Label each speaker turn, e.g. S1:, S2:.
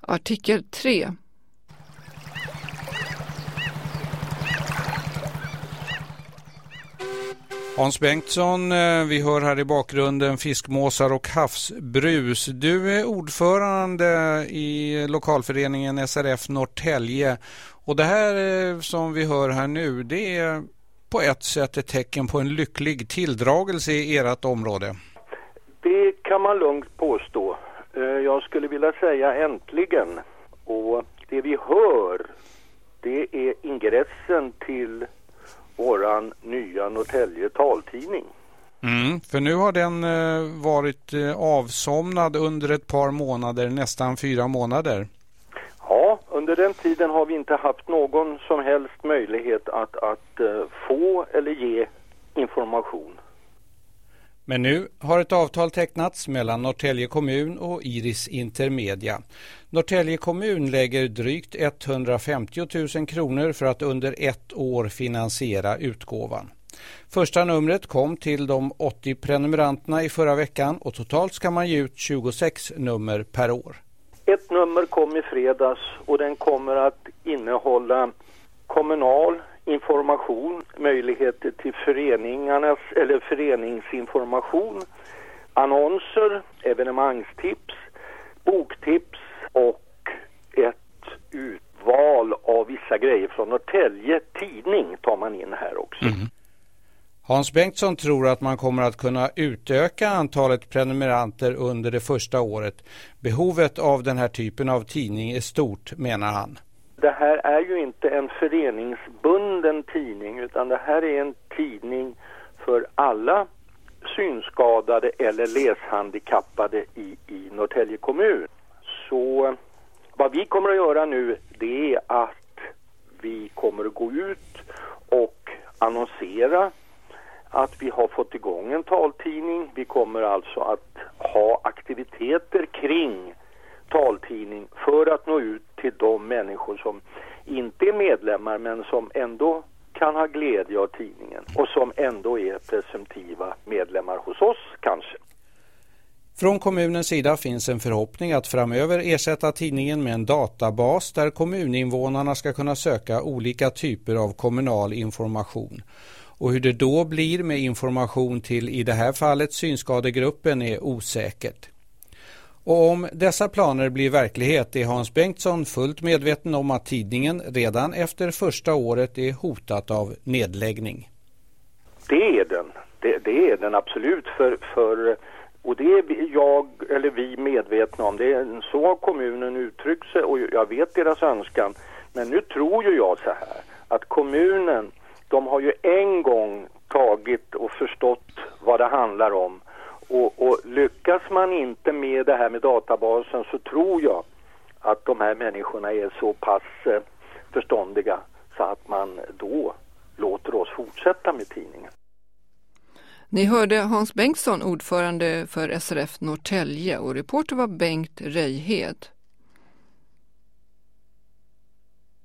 S1: Artikel 3.
S2: Hans Bengtsson, vi hör här i bakgrunden fiskmåsar och havsbrus. Du är ordförande i lokalföreningen SRF Norrtälje. Och det här som vi hör här nu, det är på ett sätt ett tecken på en lycklig tilldragelse i ert område.
S3: Det kan man lugnt påstå. Jag skulle vilja säga äntligen. Och det vi hör, det är ingressen till våran nya Norrtälje taltidning.
S2: För nu har den varit avsomnad under ett par månader, nästan 4 månader.
S3: Ja, under den tiden har vi inte haft någon som helst möjlighet att få eller ge information.
S2: Men nu har ett avtal tecknats mellan Norrtälje kommun och Iris Intermedia. Norrtälje kommun lägger drygt 150 000 kronor för att under 1 år finansiera utgåvan. Första numret kom till de 80 prenumeranterna i förra veckan och totalt ska man ge ut 26 nummer per år.
S3: Ett nummer kom i fredags och den kommer att innehålla kommunal information, möjligheter till föreningarnas eller föreningsinformation, annonser, evenemangstips, boktips och ett utval av vissa grejer från Norrtälje tidning tar man in här också.
S2: Hans Bengtsson tror att man kommer att kunna utöka antalet prenumeranter under det första året. Behovet av den här typen av tidning är stort, menar han.
S3: Det här är ju inte en föreningsbunden tidning utan det här är en tidning för alla synskadade eller läshandikappade i Norrtälje kommun. Så vad vi kommer att göra nu, det är att vi kommer att gå ut och annonsera att vi har fått igång en taltidning. Vi kommer alltså att ha aktiviteter kring taltidning för att nå ut till de människor som inte är medlemmar men som ändå kan ha glädje av tidningen och som ändå är presumtiva medlemmar hos oss kanske.
S2: Från kommunens sida finns en förhoppning att framöver ersätta tidningen med en databas där kommuninvånarna ska kunna söka olika typer av kommunal information. Och hur det då blir med information till i det här fallet synskadegruppen är osäkert. Och om dessa planer blir verklighet är Hans Bengtsson fullt medveten om att tidningen redan efter första året är hotat av nedläggning.
S3: Det är den. Det är den absolut och det är vi medvetna om. Det är så har kommunen uttryckt sig och jag vet deras önskan. Men nu tror ju jag så här att kommunen, de har ju en gång tagit och förstått vad det handlar om. Och lyckas man inte med det här med databasen så tror jag att de här människorna är så pass förståndiga så att man då låter oss fortsätta med tidningen.
S1: Ni hörde Hans Bengtsson, ordförande för SRF Norrtälje, och reporter var Bengt Rejhed.